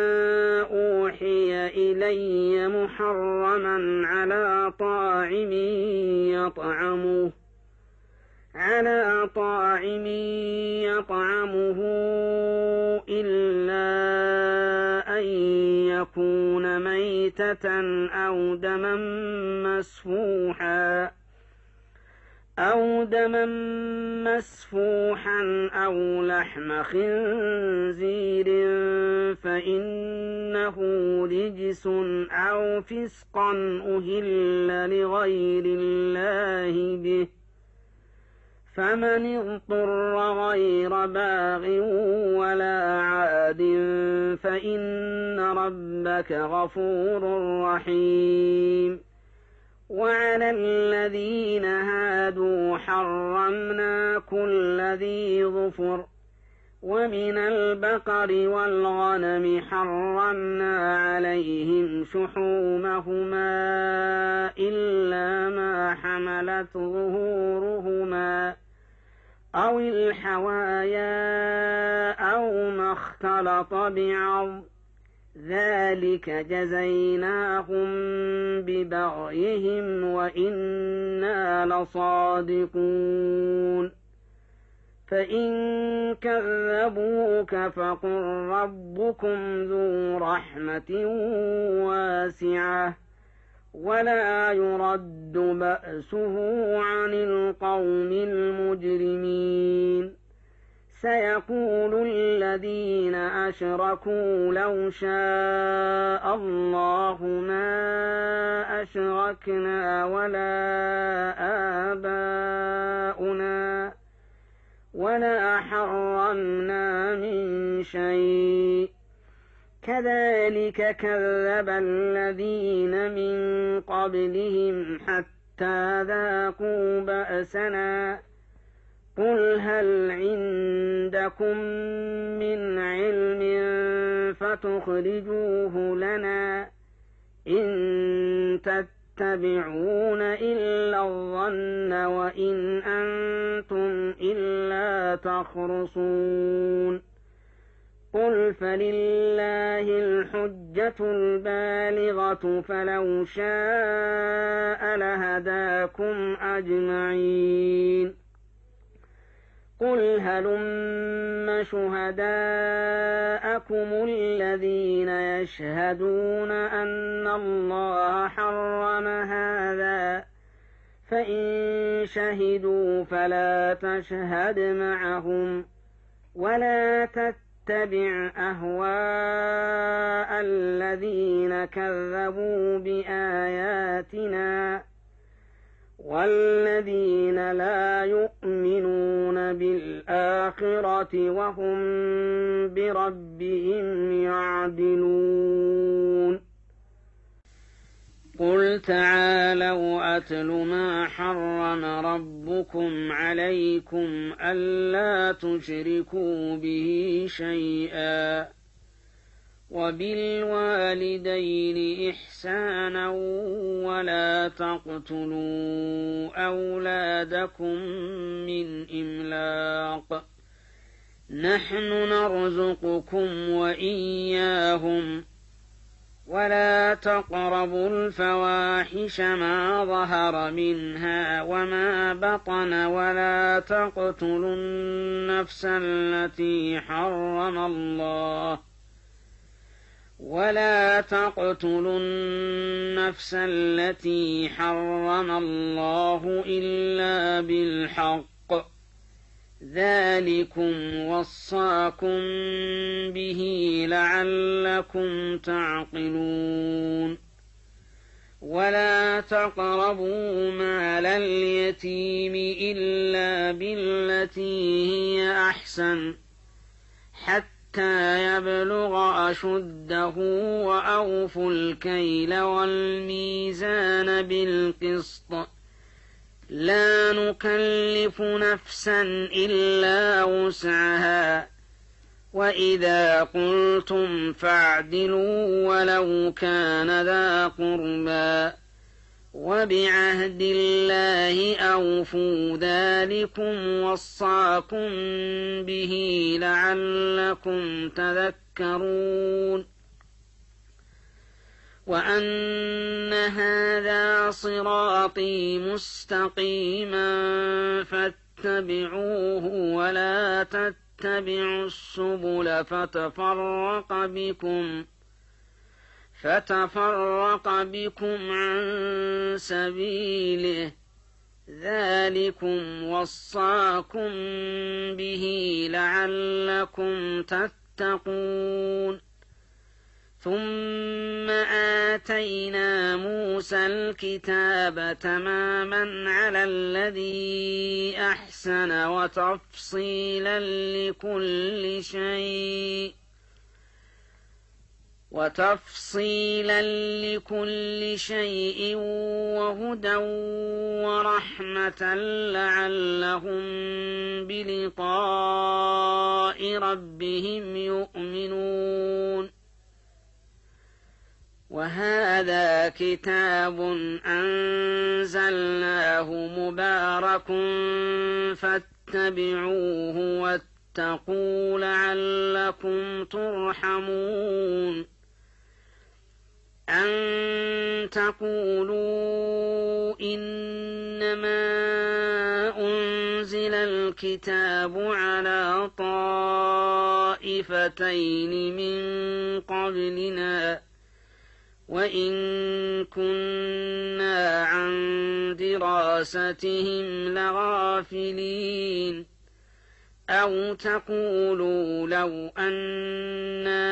أوحي إلي محرما على طاعم يطعمه على طاعم يطعمه إلا أن يكون ميتة أو دما مسفوحا أو دما مسفوحا أو لحم خنزير فإنه رجس أو فسقا أهل لغير الله به فمن اضطر غير باغ ولا عاد فإن ربك غفور رحيم وعلى الذين هادوا حرمنا كل ذي ظفر ومن البقر والغنم حرمنا عليهم شحومهما إلا ما حملت ظهورهما أو الحوايا أو ما اختلط بعظم ذلك جزيناهم ببغيهم وإنا لصادقون فإن كذبوك فقل ربكم ذو رحمة واسعة ولا يرد بأسه عن القوم المجرمين سيقول الذين أشركوا لو شاء الله ما أشركنا ولا آباؤنا ولا حرمنا من شيء كذلك كذب الذين من قبلهم حتى ذاقوا بأسنا قل هل عندكم من علم فتخرجوه لنا إن تتبعون إلا الظن وإن أنتم إلا تخرصون قل فلله الحجة البالغة فلو شاء لهداكم أجمعين قل هلم شهداءكم الذين يشهدون أن الله حرم هذا فإن شهدوا فلا تشهد معهم ولا تتبع أهواء الذين كذبوا بآياتنا والذين لا يؤمنون بالآخرة وهم بربهم يعدلون قل تعالوا أتل ما حرم ربكم عليكم ألا تشركوا به شيئا وبالوالدين إحسانا ولا تقتلوا أولادكم من إملاق نحن نرزقكم وإياهم ولا تقربوا الفواحش ما ظهر منها وما بطن ولا تقتلوا النفس التي حرم الله ولا تقتلوا النفس التي حرم الله إلا بالحق ذلكم وصاكم به لعلكم تعقلون ولا تقربوا مال اليتيم إلا بالتي هي أحسن حتى يبلغ أشده وأوفوا الكيل والميزان بالقسط لا نكلف نفسا إلا وسعها وإذا قلتم فاعدلوا ولو كان ذا قربى وبعهد الله أوفوا ذلكم وصاكم به لعلكم تذكرون وأن هذا صراطي مستقيما فاتبعوه ولا تتبعوا السبل فتفرق بكم فتفرق بكم عن سبيله ذلكم وصاكم به لعلكم تتقون ثم آتينا موسى الكتاب تماما على الذي أحسن وتفصيلا لكل شيء وتفصيلا لكل شيء وهدى ورحمة لعلهم بلقاء ربهم يؤمنون وهذا كتاب أنزلناه مبارك فاتبعوه واتقوا لعلكم ترحمون أن تقولوا إنما أنزل الكتاب على طائفتين من قبلنا وإن كنا عن دراستهم لغافلين أو تقولوا لو أنا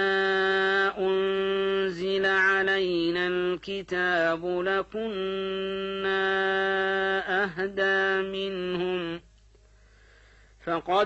أنزل علينا الكتاب لكنا أهدى منهم فقد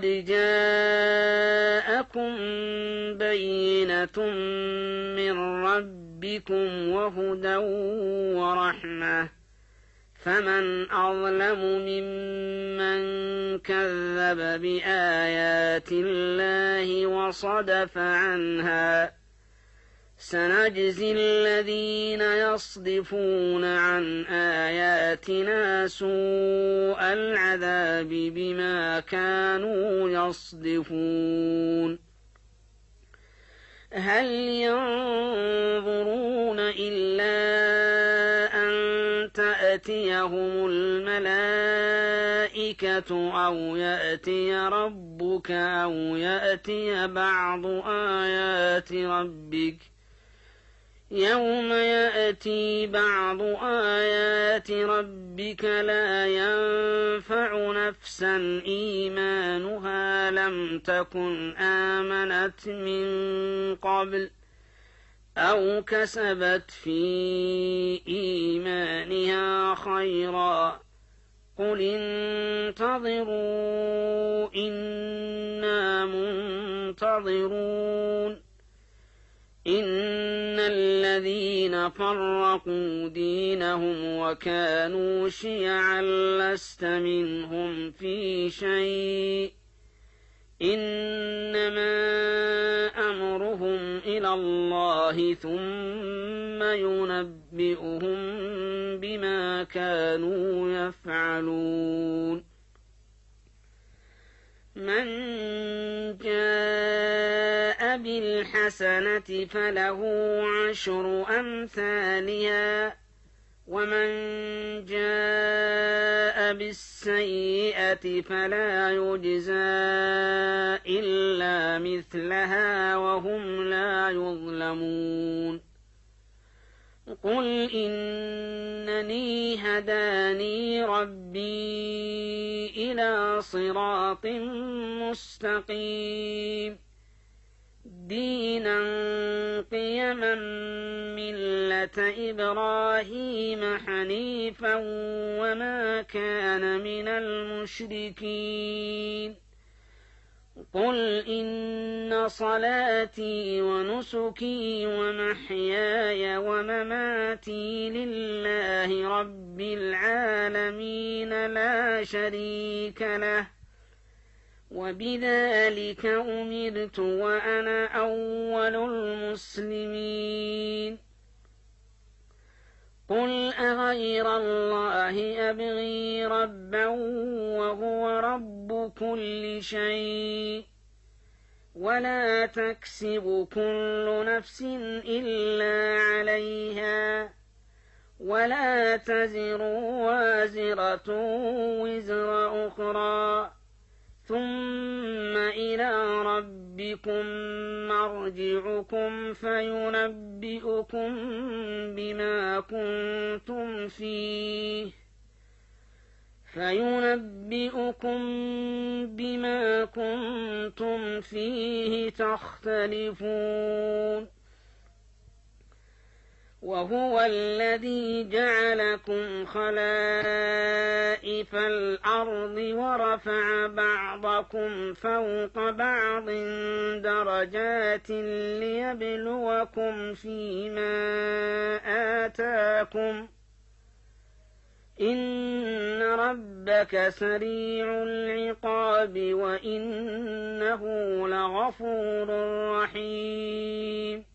جاءكم بينة من ربكم وهدى ورحمة فمن أظلم ممن كذب بآيات الله وصدف عنها سنجزي الذين يصدفون عن آياتنا سوء العذاب بما كانوا يصدفون هل ينظرون إلا أن تأتيهم الملائكة أو يأتي ربك أو يأتي بعض آيات ربك يوم يأتي بعض آيات ربك لا ينفع نفسا إيمانها لم تكن آمنت من قبل أو كسبت في إيمانها خيرا قل انتظروا إنا منتظرون إن الذين فرقوا دينهم وكانوا شيعا لست منهم في شيء إنما أمرهم إلى الله ثم ينبئهم بما كانوا يفعلون من جاء بالحسنة فله عشر أمثالها ومن جاء بالسيئة فلا يجزى إلا مثلها وهم لا يظلمون قل إنني هداني ربي إلى صراط مستقيم دينا قيما ملة إبراهيم حنيفا وما كان من المشركين قل إن صلاتي ونسكي ومحياي ومماتي لله رب العالمين لا شريك له وبذلك أمرت وأنا أول المسلمين قل أغير الله أبغي ربا وهو رب كل شيء ولا تكسب كل نفس إلا عليها ولا تزر وازرة وزر أخرى ثم إلى ربكم مرجعكم فينبئكم بما كنتم فيه فينبئكم بما كنتم فيه تختلفون وهو الذي جعلكم خلائف الأرض ورفع بعضكم فوق بعض درجات ليبلوكم فيما آتاكم إن ربك سريع العقاب وإنه لغفور رحيم